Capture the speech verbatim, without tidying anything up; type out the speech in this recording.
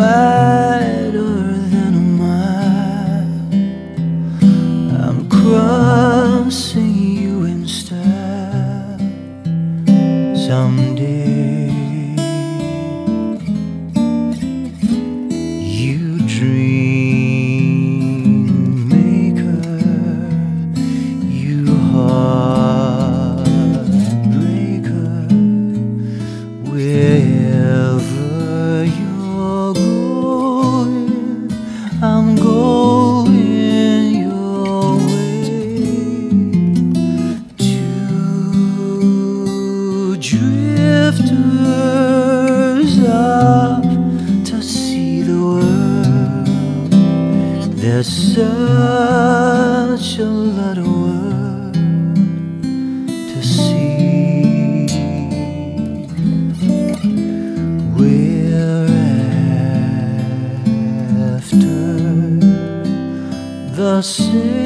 wider than a mile. I'm crossing you instead someday. You dream maker, you heartbreaker, wherever you're going, I'm going your way. Two drifters off to see the world. There's such a lot of world to see. We're after the same